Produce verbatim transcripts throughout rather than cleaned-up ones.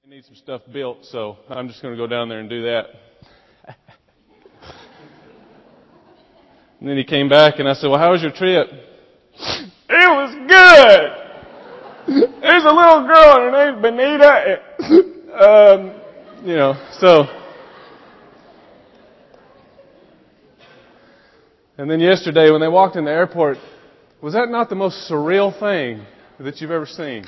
I need some stuff built, so I'm just going to go down there and do that. And then he came back, and I said, well, how was your trip? It was good! There's a little girl, and her name's Benita. um, you know, so. And then yesterday, when they walked in the airport, was that not the most surreal thing that you've ever seen?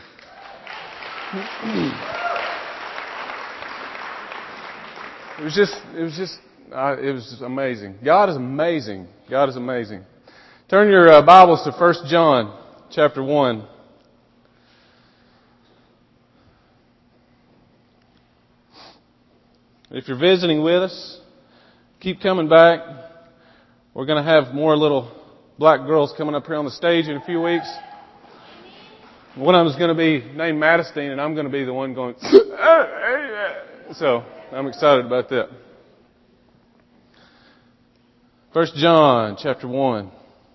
It was just, it was just, uh, it was just amazing. God is amazing. God is amazing. Turn your uh, Bibles to First John chapter one. If you're visiting with us, keep coming back. We're going to have more little black girls coming up here on the stage in a few weeks. One of them is going to be named Madison, and I'm going to be the one going, so I'm excited about that. First John chapter one.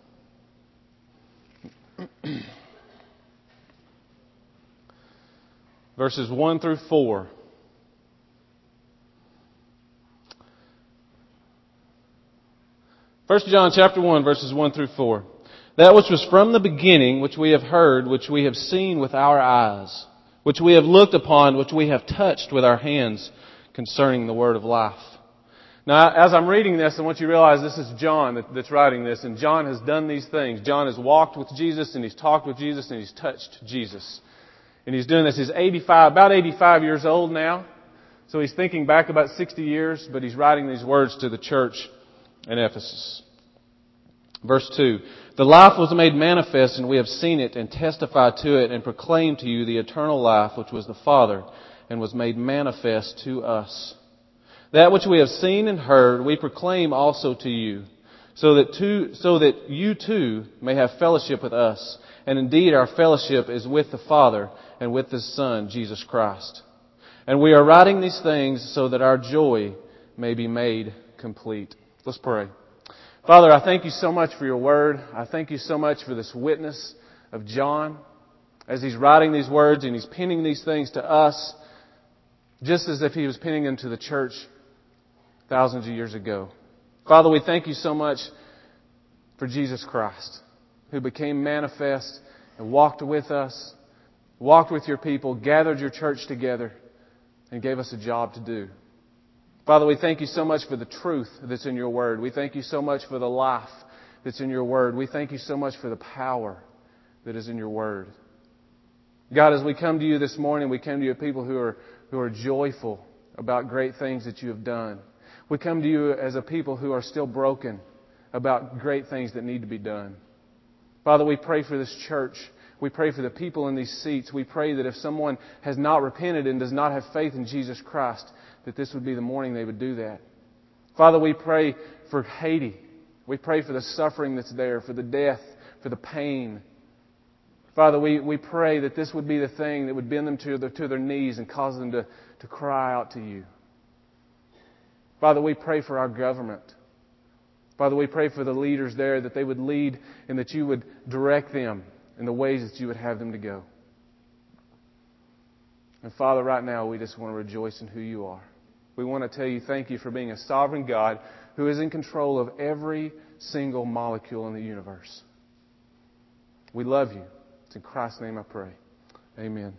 Verses one through four. First John chapter one, verses one through four. That which was from the beginning, which we have heard, which we have seen with our eyes, which we have looked upon, which we have touched with our hands, concerning the word of life. Now, as I'm reading this, I want you to realize this is John that, that's writing this, and John has done these things. John has walked with Jesus, and he's talked with Jesus, and he's touched Jesus. And he's doing this. He's eighty-five, about eighty-five years old now. So he's thinking back about sixty years, but he's writing these words to the church in Ephesus. Verse two. The life was made manifest, and we have seen it, and testified to it, and proclaimed to you the eternal life, which was the Father, and was made manifest to us. That which we have seen and heard, we proclaim also to you, so that to, so that you too may have fellowship with us. And indeed our fellowship is with the Father and with His Son, Jesus Christ. And we are writing these things so that our joy may be made complete. Let's pray. Father, I thank you so much for your word. I thank you so much for this witness of John as he's writing these words and he's penning these things to us just as if he was penning them to the church thousands of years ago. Father, we thank you so much for Jesus Christ, who became manifest and walked with us, walked with your people, gathered your church together, and gave us a job to do. Father, we thank you so much for the truth that's in your word. We thank you so much for the life that's in your word. We thank you so much for the power that is in your word. God, as we come to you this morning, we come to you people who are, who are joyful about great things that you have done. We come to you as a people who are still broken about great things that need to be done. Father, we pray for this church. We pray for the people in these seats. We pray that if someone has not repented and does not have faith in Jesus Christ, that this would be the morning they would do that. Father, we pray for Haiti. We pray for the suffering that's there, for the death, for the pain. Father, we, we pray that this would be the thing that would bend them to their, to their knees and cause them to, to cry out to you. Father, we pray for our government. Father, we pray for the leaders there, that they would lead and that you would direct them in the ways that you would have them to go. And Father, right now we just want to rejoice in who you are. We want to tell you thank you for being a sovereign God who is in control of every single molecule in the universe. We love you. It's in Christ's name I pray. Amen.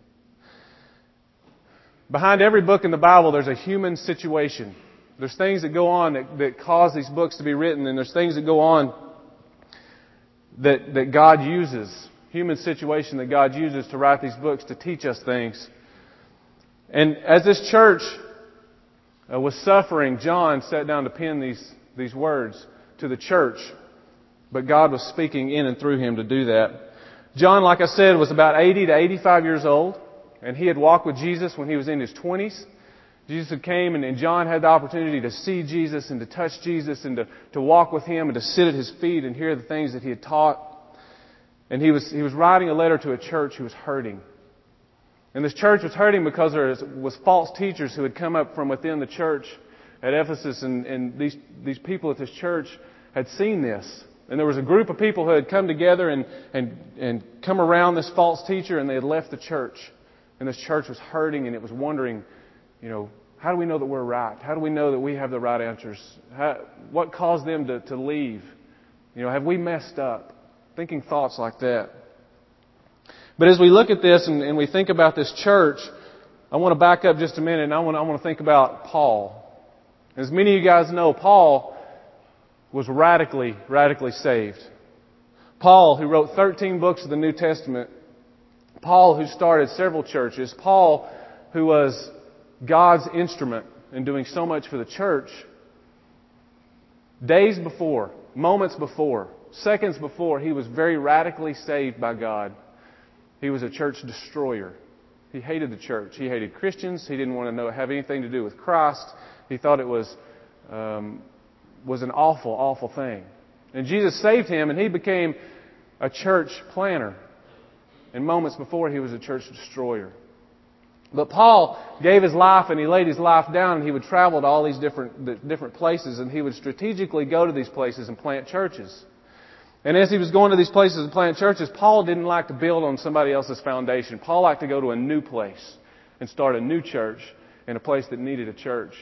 Behind every book in the Bible, there's a human situation. There's things that go on that, that cause these books to be written, and there's things that go on that, that God uses, human situation that God uses to write these books to teach us things. And as this church uh, was suffering, John sat down to pen these, these words to the church, but God was speaking in and through him to do that. John, like I said, was about eighty to eighty-five years old, and he had walked with Jesus when he was in his twenties. Jesus had came, and, and John had the opportunity to see Jesus and to touch Jesus and to, to walk with him and to sit at his feet and hear the things that he had taught. And he was, he was writing a letter to a church who was hurting. And this church was hurting because there was false teachers who had come up from within the church at Ephesus, and, and these, these people at this church had seen this. And there was a group of people who had come together and, and, and come around this false teacher, and they had left the church. And this church was hurting, and it was wondering, you know, how do we know that we're right? How do we know that we have the right answers? How, what caused them to, to leave? You know, have we messed up? Thinking thoughts like that. But as we look at this and, and we think about this church, I want to back up just a minute, and I want, I want to think about Paul. As many of you guys know, Paul was radically, radically saved. Paul, who wrote thirteen books of the New Testament. Paul, who started several churches. Paul, who was God's instrument in doing so much for the church. Days before, moments before, seconds before, he was very radically saved by God. He was a church destroyer. He hated the church. He hated Christians. He didn't want to know have anything to do with Christ. He thought it was um, was an awful, awful thing. And Jesus saved him, and he became a church planner. And moments before, he was a church destroyer. But Paul gave his life, and he laid his life down, and he would travel to all these different different places, and he would strategically go to these places and plant churches. And as he was going to these places and plant churches, Paul didn't like to build on somebody else's foundation. Paul liked to go to a new place and start a new church in a place that needed a church.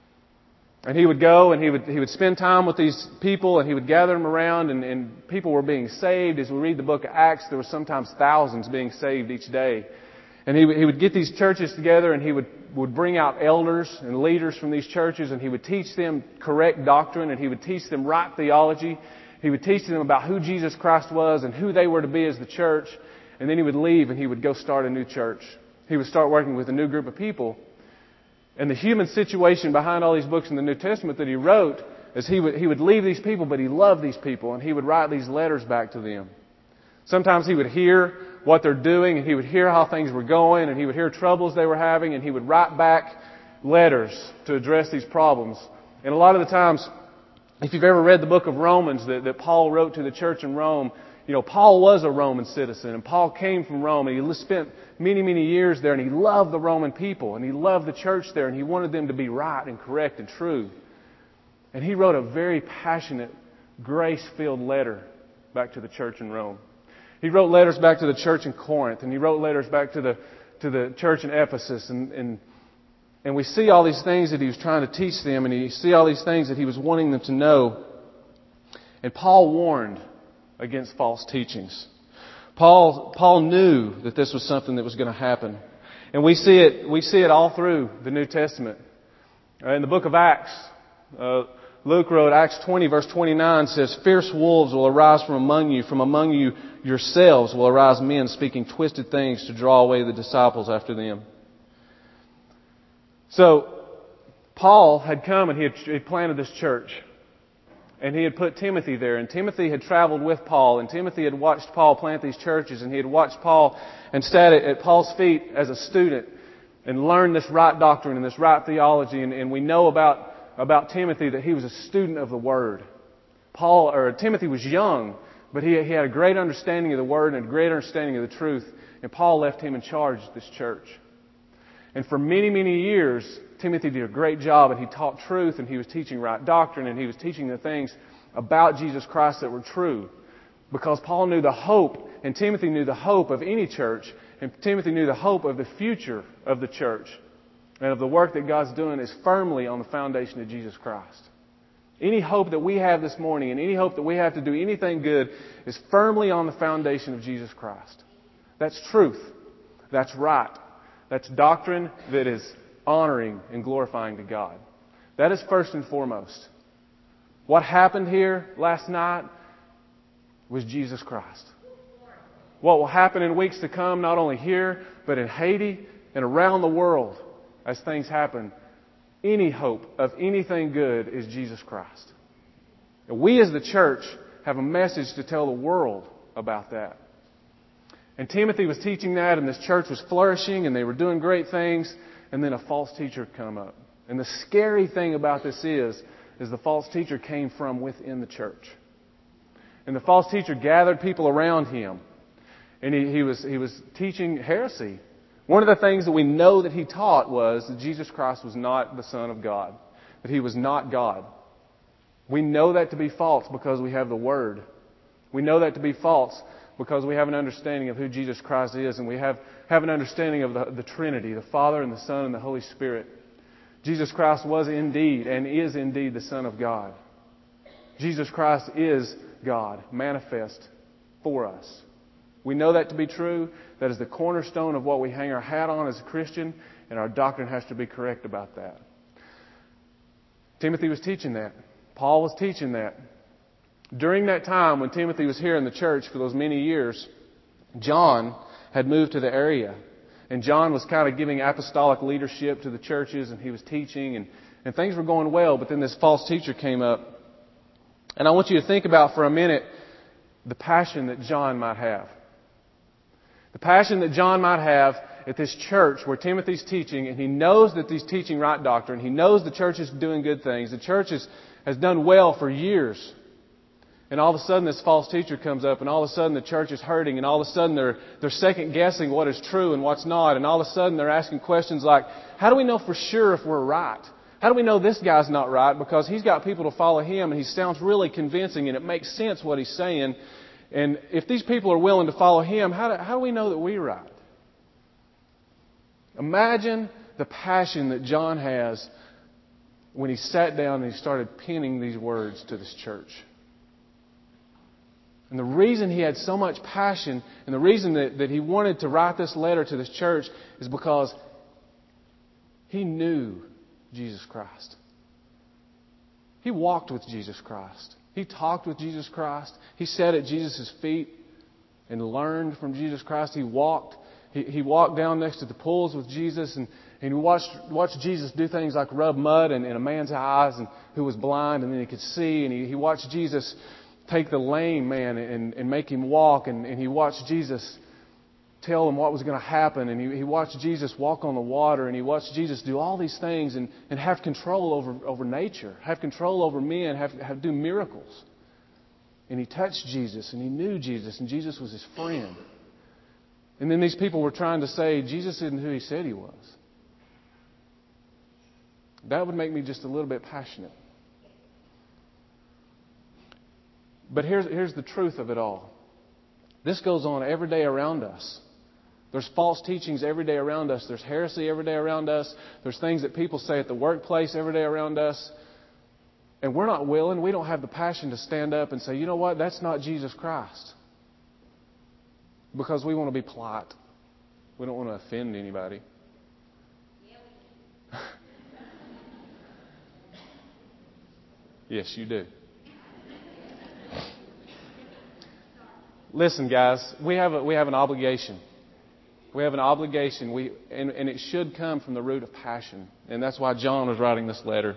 And he would go and he would he would spend time with these people, and he would gather them around, and, and people were being saved. As we read the book of Acts, there were sometimes thousands being saved each day. And he, he would get these churches together, and he would, would bring out elders and leaders from these churches, and he would teach them correct doctrine, and he would teach them right theology. He would teach them about who Jesus Christ was and who they were to be as the church. And then he would leave and he would go start a new church. He would start working with a new group of people. And the human situation behind all these books in the New Testament that he wrote is he would, he would leave these people, but he loved these people, and he would write these letters back to them. Sometimes he would hear what they're doing, and he would hear how things were going, and he would hear troubles they were having, and he would write back letters to address these problems. And a lot of the times, if you've ever read the book of Romans that, that Paul wrote to the church in Rome, you know, Paul was a Roman citizen, and Paul came from Rome, and he spent many, many years there, and he loved the Roman people, and he loved the church there, and he wanted them to be right and correct and true. And he wrote a very passionate, grace-filled letter back to the church in Rome. He wrote letters back to the church in Corinth, and he wrote letters back to the to the church in Ephesus, and, and and we see all these things that he was trying to teach them, and you see all these things that he was wanting them to know. And Paul warned against false teachings. Paul Paul knew that this was something that was going to happen. And we see it we see it all through the New Testament. In the book of Acts, uh, Luke wrote, Acts twenty verse twenty-nine says, "Fierce wolves will arise from among you. From among you yourselves will arise men speaking twisted things to draw away the disciples after them." So, Paul had come and he had, he had planted this church. And he had put Timothy there. And Timothy had traveled with Paul. And Timothy had watched Paul plant these churches. And he had watched Paul and sat at, at Paul's feet as a student and learned this right doctrine and this right theology. And, and we know about, about Timothy that he was a student of the Word. Paul, or Timothy was young, but he, he had a great understanding of the Word and a great understanding of the truth. And Paul left him in charge of this church. And for many, many years, Timothy did a great job, and he taught truth, and he was teaching right doctrine, and he was teaching the things about Jesus Christ that were true. Because Paul knew the hope, and Timothy knew the hope of any church, and Timothy knew the hope of the future of the church, and of the work that God's doing is firmly on the foundation of Jesus Christ. Any hope that we have this morning, and any hope that we have to do anything good, is firmly on the foundation of Jesus Christ. That's truth. That's right. That's doctrine that is honoring and glorifying to God. That is first and foremost. What happened here last night was Jesus Christ. What will happen in weeks to come, not only here, but in Haiti and around the world as things happen, any hope of anything good is Jesus Christ. And we as the church have a message to tell the world about that. And Timothy was teaching that, and this church was flourishing, and they were doing great things, and then a false teacher would come up. And the scary thing about this is, is the false teacher came from within the church. And the false teacher gathered people around him, and he, he was he was teaching heresy. One of the things that we know that he taught was that Jesus Christ was not the Son of God, that He was not God. We know that to be false because we have the Word. We know that to be false because we have an understanding of who Jesus Christ is, and we have, have an understanding of the, the Trinity, the Father and the Son and the Holy Spirit. Jesus Christ was indeed and is indeed the Son of God. Jesus Christ is God, manifest for us. We know that to be true. That is the cornerstone of what we hang our hat on as a Christian, and our doctrine has to be correct about that. Timothy was teaching that. Paul was teaching that. During that time when Timothy was here in the church for those many years, John had moved to the area. And John was kind of giving apostolic leadership to the churches, and he was teaching, and, and things were going well. But then this false teacher came up. And I want you to think about for a minute the passion that John might have. The passion that John might have at this church where Timothy's teaching, and he knows that he's teaching right doctrine. He knows the church is doing good things. The church is, has done well for years. And all of a sudden this false teacher comes up, and all of a sudden the church is hurting, and all of a sudden they're, they're second guessing what is true and what's not. And all of a sudden they're asking questions like, how do we know for sure if we're right? How do we know this guy's not right? Because he's got people to follow him, and he sounds really convincing, and it makes sense what he's saying. And if these people are willing to follow him, how do, how do we know that we're right? Imagine the passion that John has when he sat down and he started penning these words to this church. And the reason he had so much passion, and the reason that, that he wanted to write this letter to this church, is because he knew Jesus Christ. He walked with Jesus Christ. He talked with Jesus Christ. He sat at Jesus' feet and learned from Jesus Christ. He walked. He, he walked down next to the pools with Jesus, and, and he watched, watched Jesus do things like rub mud in, in a man's eyes and who was blind, and then he could see. And he, he watched Jesus take the lame man and, and make him walk. And, and he watched Jesus tell him what was going to happen. And he, he watched Jesus walk on the water. And he watched Jesus do all these things and, and have control over, over nature, have control over men, have, have do miracles. And he touched Jesus, and he knew Jesus, and Jesus was his friend. And then these people were trying to say Jesus isn't who he said he was. That would make me just a little bit passionate. But here's, here's the truth of it all. This goes on every day around us. There's false teachings every day around us. There's heresy every day around us. There's things that people say at the workplace every day around us. And we're not willing, we don't have the passion to stand up and say, you know what, that's not Jesus Christ. Because we want to be polite. We don't want to offend anybody. Yes, you do. Listen, guys, we have a, we have an obligation. We have an obligation, we, and, and it should come from the root of passion. And that's why John was writing this letter.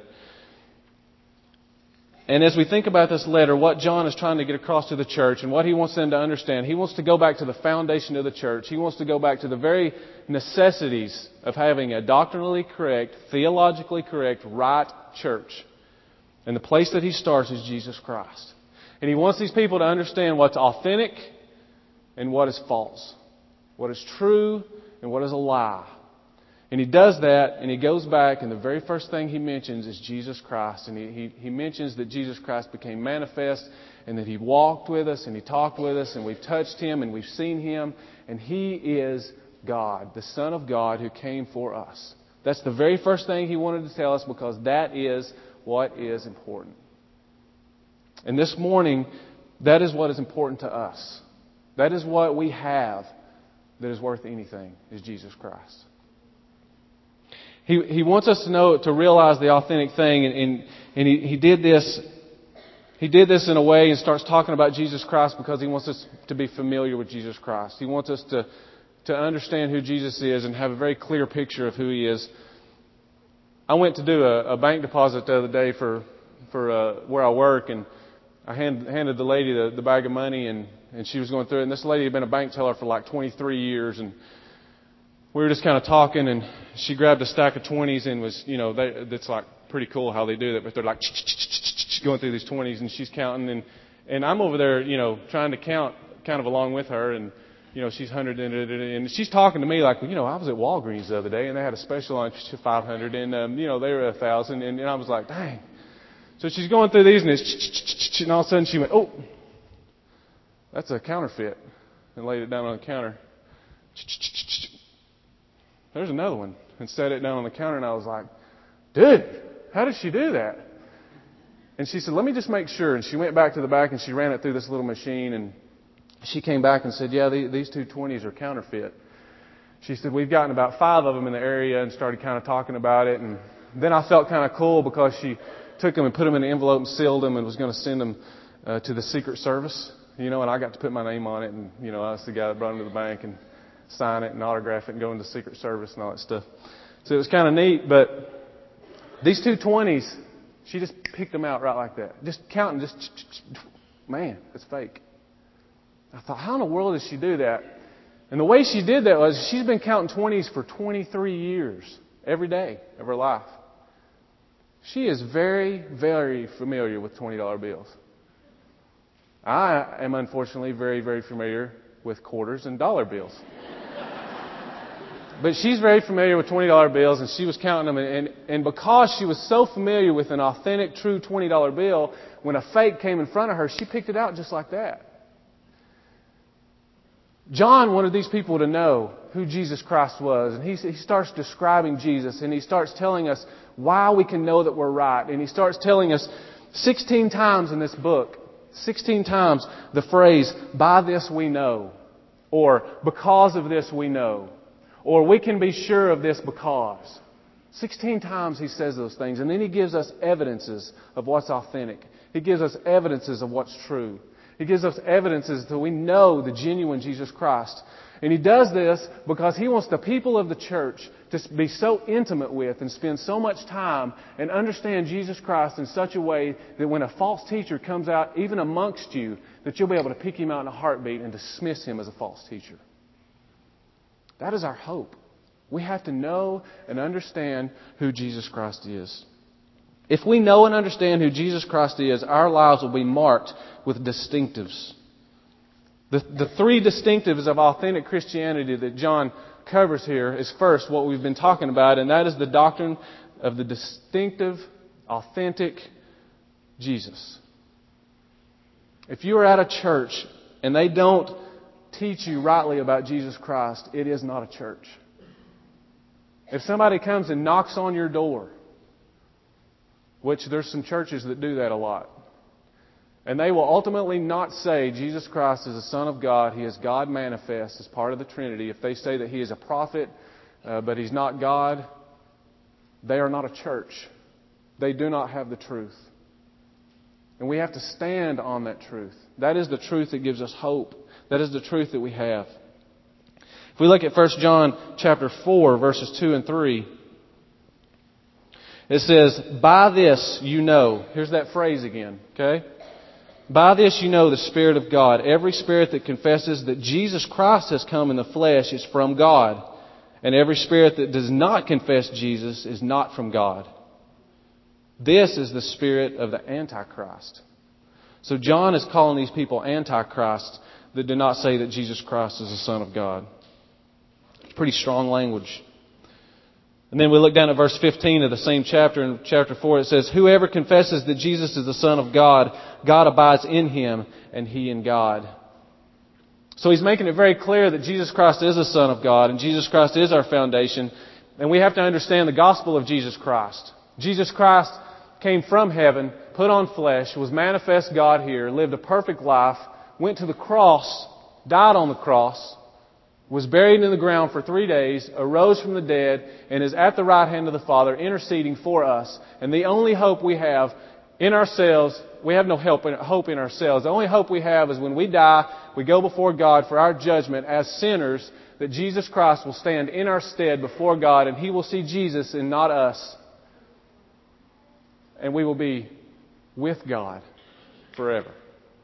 And as we think about this letter, what John is trying to get across to the church and what he wants them to understand, he wants to go back to the foundation of the church. He wants to go back to the very necessities of having a doctrinally correct, theologically correct, right church. And the place that he starts is Jesus Christ. And he wants these people to understand what's authentic and what is false, what is true and what is a lie. And he does that, and he goes back, and the very first thing he mentions is Jesus Christ. And he, he, he mentions that Jesus Christ became manifest, and that he walked with us, and he talked with us, and we've touched him, and we've seen him. And he is God, the Son of God who came for us. That's the very first thing he wanted to tell us, because that is what is important. And this morning, that is what is important to us. That is what we have that is worth anything, is Jesus Christ. He he wants us to know, to realize the authentic thing, and, and, and he, he did this he did this in a way and starts talking about Jesus Christ because he wants us to be familiar with Jesus Christ. He wants us to, to understand who Jesus is and have a very clear picture of who he is. I went to do a, a bank deposit the other day for for uh, where I work, and I hand, handed the lady the, the bag of money, and, and she was going through it. And this lady had been a bank teller for like twenty-three years, and we were just kind of talking, and she grabbed a stack of twenties and was, you know, they, it's like pretty cool how they do that, but they're like going through these twenties, and she's counting, and and I'm over there, you know, trying to count kind of along with her, and you know, she's hundred in it, and she's talking to me like, well, you know, I was at Walgreens the other day, and they had a special on five hundred, and um, you know, they were a thousand, and, and I was like, dang. So she's going through these, and it's and all of a sudden she went, oh, that's a counterfeit. and laid it down on the counter. There's another one, and set it down on the counter, and I was like, dude, how did she do that? And she said, let me just make sure. And she went back to the back and she ran it through this little machine, and she came back and said, yeah, these two twenties are counterfeit. She said, we've gotten about five of them in the area, and started kind of talking about it. And then I felt kind of cool because she took them and put them in an envelope and sealed them and was going to send them uh, to the Secret Service, you know, and I got to put my name on it. And, you know, I was the guy that brought them to the bank and sign it and autograph it and go into the Secret Service and all that stuff. So it was kind of neat. But these two twenties, she just picked them out right like that. Just counting, just, man, it's fake. I thought, how in the world did she do that? And the way she did that was she's been counting twenties for twenty-three years, every day of her life. She is very, very familiar with twenty dollar bills. I am unfortunately very, very familiar with quarters and dollar bills. But she's very familiar with twenty dollar bills, and she was counting them. And, and, and because she was so familiar with an authentic, true twenty dollar bill, when a fake came in front of her, she picked it out just like that. John wanted these people to know who Jesus Christ was. And he, he starts describing Jesus, and he starts telling us why we can know that we're right. And he starts telling us sixteen times in this book, sixteen times the phrase, by this we know, or because of this we know, or we can be sure of this because. Sixteen times he says those things, and then he gives us evidences of what's authentic. He gives us evidences of what's true. He gives us evidences that we know the genuine Jesus Christ. And he does this because he wants the people of the church to be so intimate with and spend so much time and understand Jesus Christ in such a way that when a false teacher comes out, even amongst you, that you'll be able to pick him out in a heartbeat and dismiss him as a false teacher. That is our hope. We have to know and understand who Jesus Christ is. If we know and understand who Jesus Christ is, our lives will be marked with distinctives. The, the three distinctives of authentic Christianity that John covers here is first what we've been talking about, and that is the doctrine of the distinctive, authentic Jesus. If you are at a church and they don't teach you rightly about Jesus Christ, it is not a church. If somebody comes and knocks on your door, which there's some churches that do that a lot, and they will ultimately not say Jesus Christ is the Son of God, He is God manifest as part of the Trinity. If they say that He is a prophet, uh, but He's not God, they are not a church. They do not have the truth. And we have to stand on that truth. That is the truth that gives us hope. That is the truth that we have. If we look at First John chapter four, verses two and three, it says, by this you know. Here's that phrase again, okay? By this you know the Spirit of God. Every spirit that confesses that Jesus Christ has come in the flesh is from God. And every spirit that does not confess Jesus is not from God. This is the spirit of the Antichrist. So John is calling these people Antichrist that do not say that Jesus Christ is the Son of God. Pretty strong language. And then we look down at verse fifteen of the same chapter. In chapter four it says, whoever confesses that Jesus is the Son of God, God abides in him and he in God. So he's making it very clear that Jesus Christ is the Son of God and Jesus Christ is our foundation. And we have to understand the gospel of Jesus Christ. Jesus Christ came from heaven, put on flesh, was manifest God here, lived a perfect life, went to the cross, died on the cross, was buried in the ground for three days, arose from the dead, and is at the right hand of the Father interceding for us. And the only hope we have in ourselves, we have no help in, hope in ourselves. The only hope we have is when we die, we go before God for our judgment as sinners, that Jesus Christ will stand in our stead before God and He will see Jesus and not us. And we will be with God forever.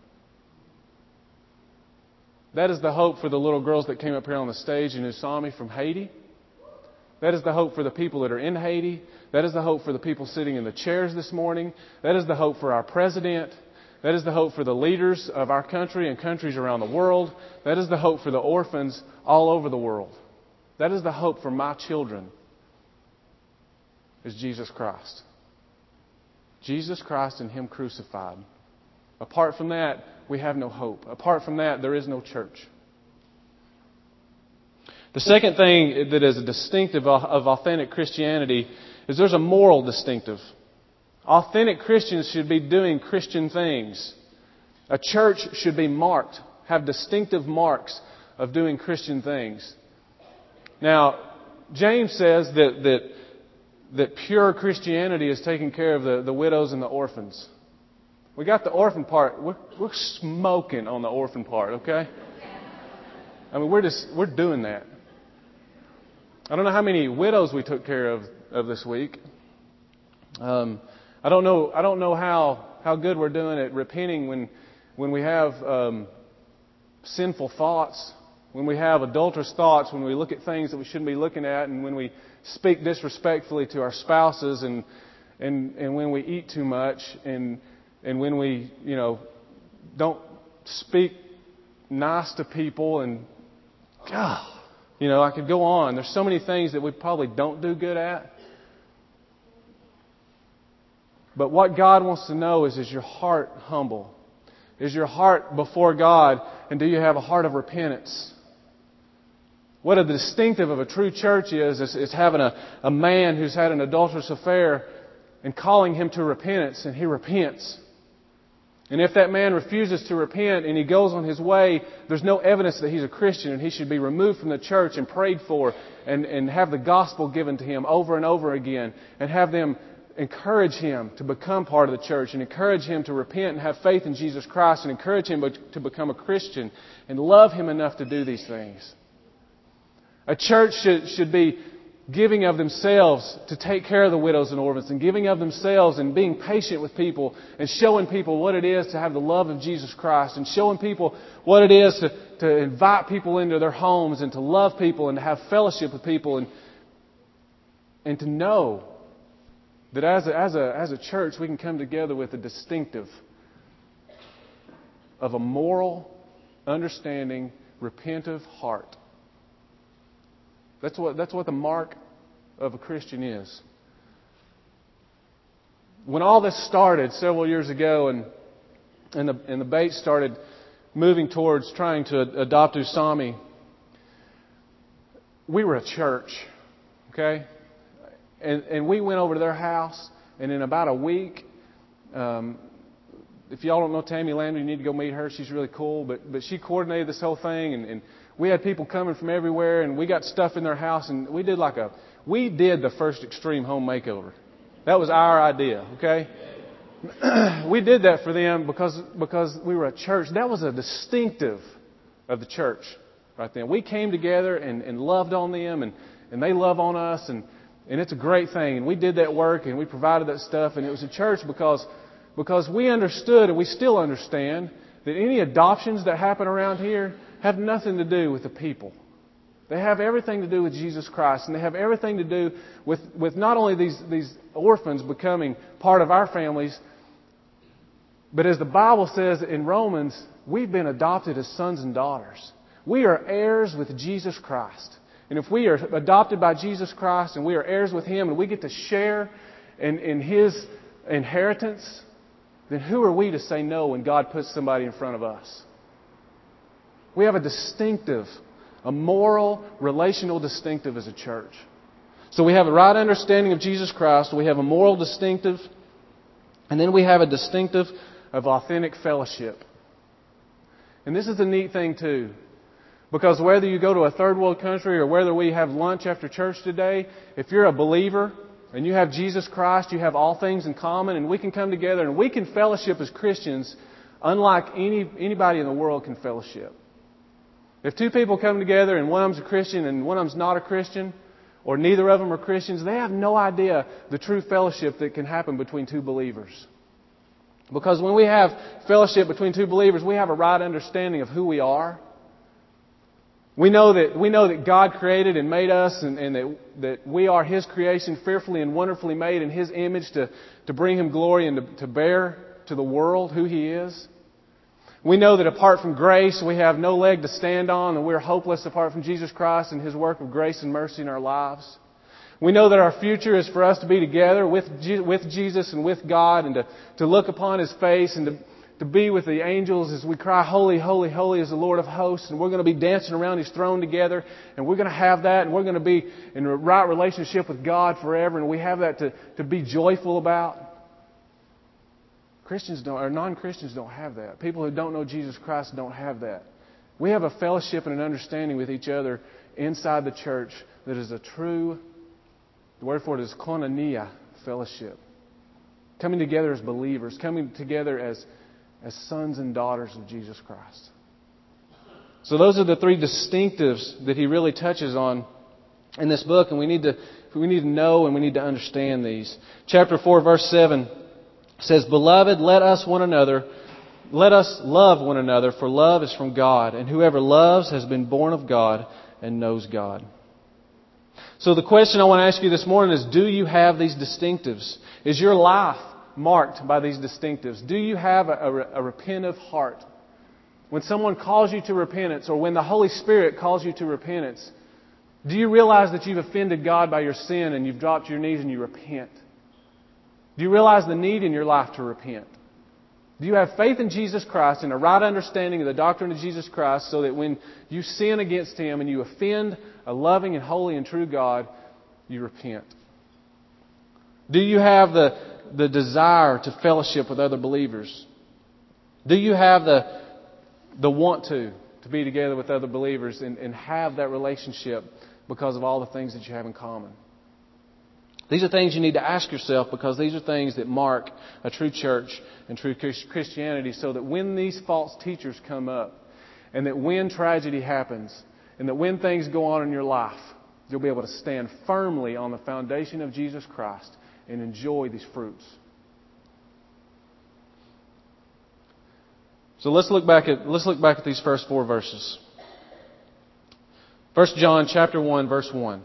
That is the hope for the little girls that came up here on the stage and who saw me from Haiti. That is the hope for the people that are in Haiti. That is the hope for the people sitting in the chairs this morning. That is the hope for our president. That is the hope for the leaders of our country and countries around the world. That is the hope for the orphans all over the world. That is the hope for my children, is Jesus Christ. Jesus Christ and Him crucified. Apart from that, we have no hope. Apart from that, there is no church. The second thing that is a distinctive of authentic Christianity is there's a moral distinctive. Authentic Christians should be doing Christian things. A church should be marked, have distinctive marks of doing Christian things. Now, James says that that, that pure Christianity is taking care of the, the widows and the orphans. We got the orphan part. We're, we're smoking on the orphan part, okay? I mean, we're just we're doing that. I don't know how many widows we took care of, of this week. Um, I don't know. I don't know how, how good we're doing at repenting when when we have um, sinful thoughts, when we have adulterous thoughts, when we look at things that we shouldn't be looking at, and when we speak disrespectfully to our spouses, and and and when we eat too much, and and when we you know don't speak nice to people, and God, you know I could go on. There's so many things that we probably don't do good at. But what God wants to know is, is your heart humble? Is your heart before God? And do you have a heart of repentance? What a distinctive of a true church is, is, is having a, a man who's had an adulterous affair and calling him to repentance, and he repents. And if that man refuses to repent and he goes on his way, there's no evidence that he's a Christian, and he should be removed from the church and prayed for, and, and have the gospel given to him over and over again, and have them encourage him to become part of the church, and encourage him to repent and have faith in Jesus Christ, and encourage him to become a Christian and love him enough to do these things. A church should, should be giving of themselves to take care of the widows and orphans, and giving of themselves and being patient with people, and showing people what it is to have the love of Jesus Christ, and showing people what it is to, to invite people into their homes, and to love people, and to have fellowship with people, and, and to know that as a, as a, as a church, we can come together with a distinctive of a moral, understanding, repentive heart. That's what, that's what the mark of a Christian is. When all this started several years ago, and, and, the, and the Bates started moving towards trying to adopt Usami, we were a church, okay? And, and we went over to their house, and in about a week, um, if y'all don't know Tammy Landry, you need to go meet her. She's really cool. But but she coordinated this whole thing, and, and we had people coming from everywhere, and we got stuff in their house, and we did like a we did the first extreme home makeover. That was our idea, okay? We did that for them because because we were a church. That was a distinctive of the church right then. We came together and, and loved on them, and, and they love on us, and And it's a great thing. And we did that work, and we provided that stuff. And it was a church because, because we understood, and we still understand, that any adoptions that happen around here have nothing to do with the people. They have everything to do with Jesus Christ. And they have everything to do with, with not only these, these orphans becoming part of our families, but as the Bible says in Romans, we've been adopted as sons and daughters. We are heirs with Jesus Christ. And if we are adopted by Jesus Christ and we are heirs with Him and we get to share in, in His inheritance, then who are we to say no when God puts somebody in front of us? We have a distinctive, a moral, relational distinctive as a church. So we have a right understanding of Jesus Christ, we have a moral distinctive, and then we have a distinctive of authentic fellowship. And this is a neat thing too. Because whether you go to a third world country or whether we have lunch after church today, if you're a believer and you have Jesus Christ, you have all things in common, and we can come together and we can fellowship as Christians unlike any anybody in the world can fellowship. If two people come together and one of them's a Christian and one of them's not a Christian, or neither of them are Christians, they have no idea the true fellowship that can happen between two believers. Because when we have fellowship between two believers, we have a right understanding of who we are. We know that we know that God created and made us, and, and that that we are His creation, fearfully and wonderfully made in His image to, to bring Him glory and to, to bear to the world who He is. We know that apart from grace, we have no leg to stand on, and we're hopeless apart from Jesus Christ and His work of grace and mercy in our lives. We know that our future is for us to be together with with Jesus and with God, and to, to look upon His face and to to be with the angels as we cry, holy, holy, holy is the Lord of hosts. And we're going to be dancing around His throne together. And we're going to have that. And we're going to be in a right relationship with God forever. And we have that to, to be joyful about. Christians don't, or non-Christians don't have that. People who don't know Jesus Christ don't have that. We have a fellowship and an understanding with each other inside the church that is a true, the word for it is koinonia fellowship. Coming together as believers, coming together as, as sons and daughters of Jesus Christ. So those are the three distinctives that he really touches on in this book, and we need to we need to know and we need to understand these. Chapter four, verse seven says, "Beloved, let us one another, let us love one another, for love is from God, and whoever loves has been born of God and knows God." So the question I want to ask you this morning is, do you have these distinctives? Is your life marked by these distinctives? Do you have a, a, a repentant heart? When someone calls you to repentance, or when the Holy Spirit calls you to repentance, do you realize that you've offended God by your sin and you've dropped your knees and you repent? Do you realize the need in your life to repent? Do you have faith in Jesus Christ and a right understanding of the doctrine of Jesus Christ so that when you sin against Him and you offend a loving and holy and true God, you repent? Do you have the, the desire to fellowship with other believers? Do you have the, the want to, to be together with other believers and, and have that relationship because of all the things that you have in common? These are things you need to ask yourself, because these are things that mark a true church and true Christianity, so that when these false teachers come up, and that when tragedy happens, and that when things go on in your life, you'll be able to stand firmly on the foundation of Jesus Christ and enjoy these fruits. So let's look back at let's look back at these first four verses. First John chapter one, verse one.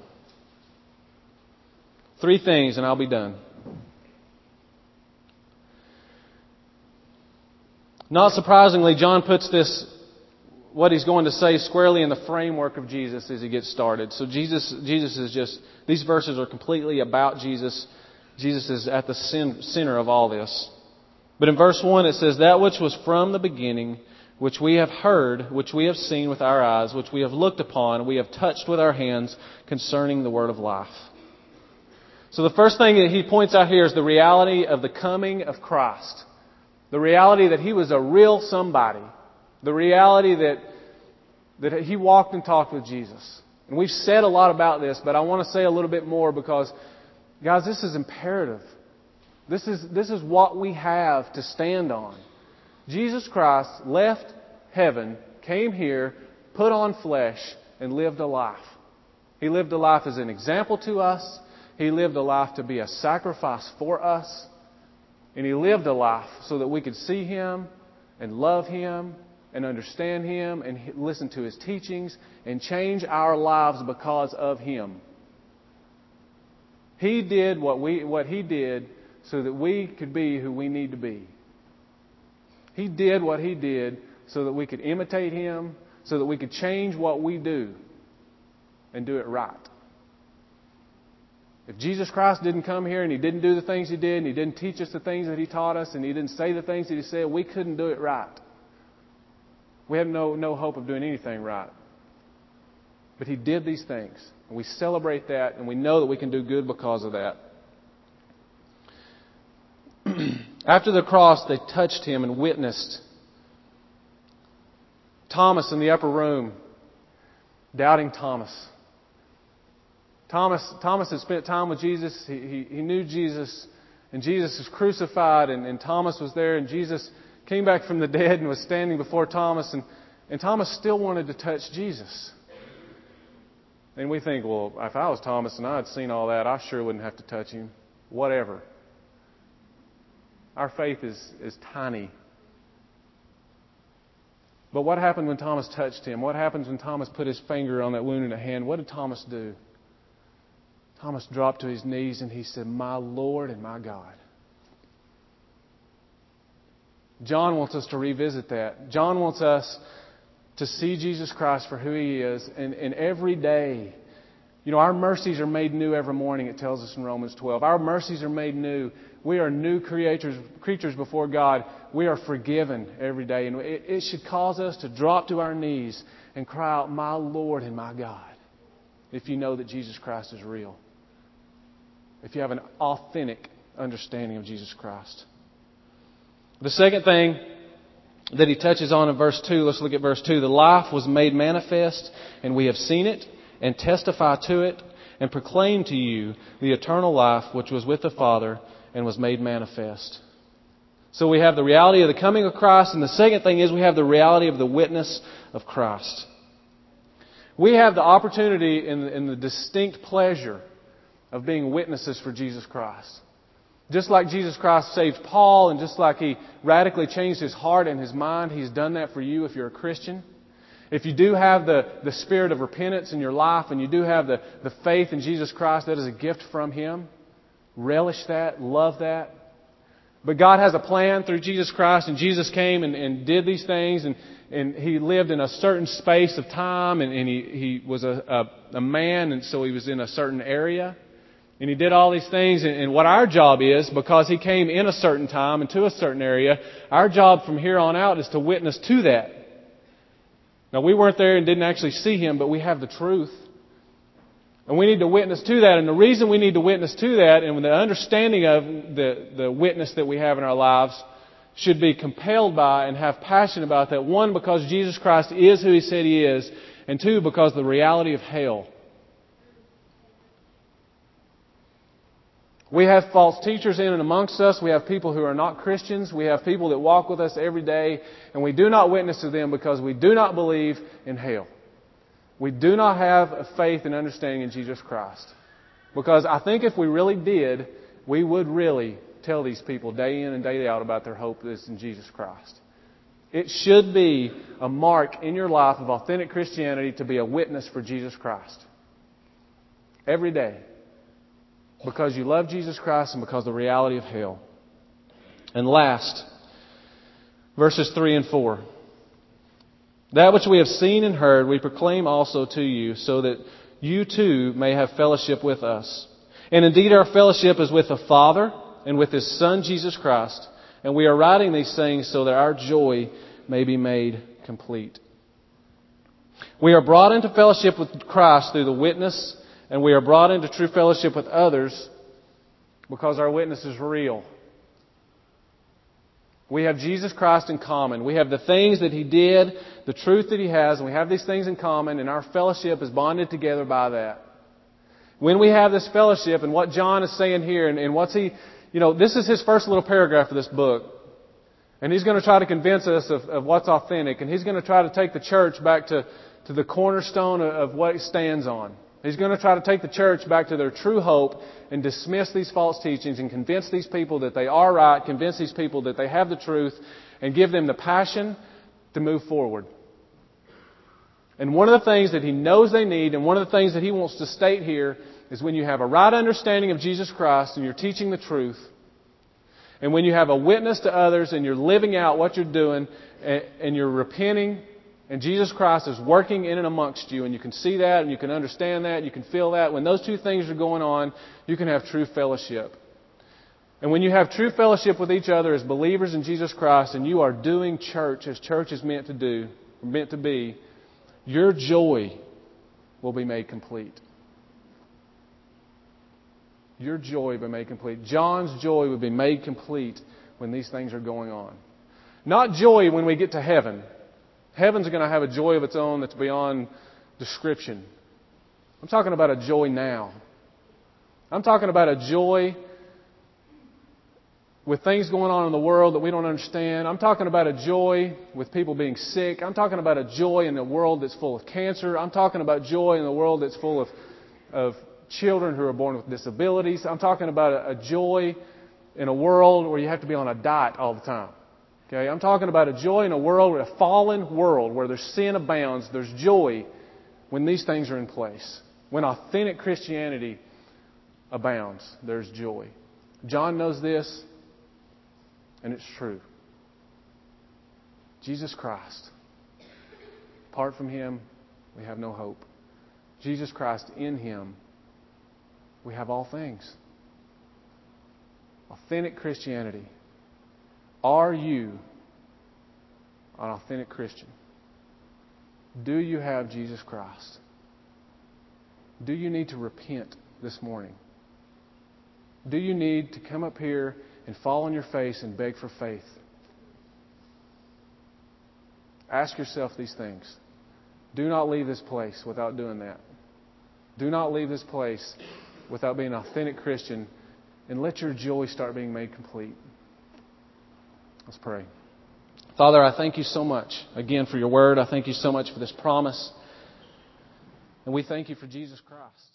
Three things and I'll be done. Not surprisingly, John puts this, what he's going to say, squarely in the framework of Jesus as he gets started. So Jesus, Jesus is just, these verses are completely about Jesus. Jesus is at the center of all this. But in verse one it says, "That which was from the beginning, which we have heard, which we have seen with our eyes, which we have looked upon, we have touched with our hands, concerning the word of life." So the first thing that he points out here is the reality of the coming of Christ. The reality that He was a real somebody. The reality that, that He walked and talked with Jesus. And we've said a lot about this, but I want to say a little bit more because, guys, this is imperative. This is, this is what we have to stand on. Jesus Christ left heaven, came here, put on flesh, and lived a life. He lived a life as an example to us. He lived a life to be a sacrifice for us. And He lived a life so that we could see Him and love Him and understand Him and listen to His teachings and change our lives because of Him. He did what we what He did so that we could be who we need to be. He did what He did so that we could imitate Him, so that we could change what we do and do it right. If Jesus Christ didn't come here and He didn't do the things He did and He didn't teach us the things that He taught us and He didn't say the things that He said, we couldn't do it right. We have no, no hope of doing anything right. But He did these things. And we celebrate that, and we know that we can do good because of that. After the cross, they touched Him and witnessed. Thomas in the upper room, doubting Thomas. Thomas, Thomas had spent time with Jesus. He, he, he knew Jesus. And Jesus was crucified. And, and Thomas was there. And Jesus came back from the dead and was standing before Thomas. And, and Thomas still wanted to touch Jesus. And we think, well, if I was Thomas and I had seen all that, I sure wouldn't have to touch Him. Whatever. Our faith is, is tiny. But what happened when Thomas touched Him? What happens when Thomas put his finger on that wound in the hand? What did Thomas do? Thomas dropped to his knees and he said, "My Lord and my God." John wants us to revisit that. John wants us to see Jesus Christ for who He is. And, and every day You know, our mercies are made new every morning, it tells us in Romans twelve. Our mercies are made new. We are new creatures, creatures before God. We are forgiven every day. And it, it should cause us to drop to our knees and cry out, my Lord and my God, if you know that Jesus Christ is real. If you have an authentic understanding of Jesus Christ. The second thing that he touches on in verse two, let's look at verse two. The life was made manifest, and we have seen it, and testify to it, and proclaim to you the eternal life which was with the Father and was made manifest. So we have the reality of the coming of Christ, and the second thing is we have the reality of the witness of Christ. We have the opportunity and the, and the distinct pleasure of being witnesses for Jesus Christ. Just like Jesus Christ saved Paul, and just like He radically changed his heart and his mind, He's done that for you if you're a Christian. If you do have the, the spirit of repentance in your life, and you do have the, the faith in Jesus Christ, that is a gift from Him. Relish that, love that. But God has a plan through Jesus Christ, and Jesus came and, and did these things, and, and He lived in a certain space of time, and, and He, he was a, a, a man, and so He was in a certain area. And He did all these things, and, and what our job is, because He came in a certain time and to a certain area, our job from here on out is to witness to that. Now, we weren't there and didn't actually see Him, but we have the truth. And we need to witness to that. And the reason we need to witness to that, and the understanding of the, the witness that we have in our lives, should be compelled by and have passion about that. One, because Jesus Christ is who He said He is. And two, because the reality of hell. We have false teachers in and amongst us. We have people who are not Christians. We have people that walk with us every day. And we do not witness to them because we do not believe in hell. We do not have a faith and understanding in Jesus Christ. Because I think if we really did, we would really tell these people day in and day out about their hope that's in Jesus Christ. It should be a mark in your life of authentic Christianity to be a witness for Jesus Christ. Every day. Because you love Jesus Christ and because of the reality of hell. And last, verses three and four. That which we have seen and heard, we proclaim also to you, so that you too may have fellowship with us. And indeed our fellowship is with the Father and with His Son Jesus Christ. And we are writing these things so that our joy may be made complete. We are brought into fellowship with Christ through the witness, and we are brought into true fellowship with others because our witness is real. We have Jesus Christ in common. We have the things that He did, the truth that He has, and we have these things in common, and our fellowship is bonded together by that. When we have this fellowship, and what John is saying here, and, and what's he, you know, this is his first little paragraph of this book. And he's going to try to convince us of, of what's authentic, and he's going to try to take the church back to, to the cornerstone of, of what it stands on. He's going to try to take the church back to their true hope and dismiss these false teachings and convince these people that they are right, convince these people that they have the truth, and give them the passion to move forward. And one of the things that he knows they need, and one of the things that he wants to state here, is when you have a right understanding of Jesus Christ and you're teaching the truth, and when you have a witness to others and you're living out what you're doing and you're repenting, and Jesus Christ is working in and amongst you, and you can see that, and you can understand that, and you can feel that. When those two things are going on, you can have true fellowship. And when you have true fellowship with each other as believers in Jesus Christ, and you are doing church as church is meant to do, meant to be, your joy will be made complete. Your joy will be made complete. John's joy will be made complete when these things are going on. Not joy when we get to heaven. Heaven's going to have a joy of its own that's beyond description. I'm talking about a joy now. I'm talking about a joy with things going on in the world that we don't understand. I'm talking about a joy with people being sick. I'm talking about a joy in a world that's full of cancer. I'm talking about joy in a world that's full of, of children who are born with disabilities. I'm talking about a, a joy in a world where you have to be on a diet all the time. Okay, I'm talking about a joy in a world, a fallen world where there's sin abounds. There's joy when these things are in place. When authentic Christianity abounds, there's joy. John knows this, and it's true. Jesus Christ. Apart from Him, we have no hope. Jesus Christ, in Him, we have all things. Authentic Christianity. Are you an authentic Christian? Do you have Jesus Christ? Do you need to repent this morning? Do you need to come up here and fall on your face and beg for faith? Ask yourself these things. Do not leave this place without doing that. Do not leave this place without being an authentic Christian, and let your joy start being made complete. Let's pray. Father, I thank You so much, again, for Your Word. I thank You so much for this promise. And we thank You for Jesus Christ.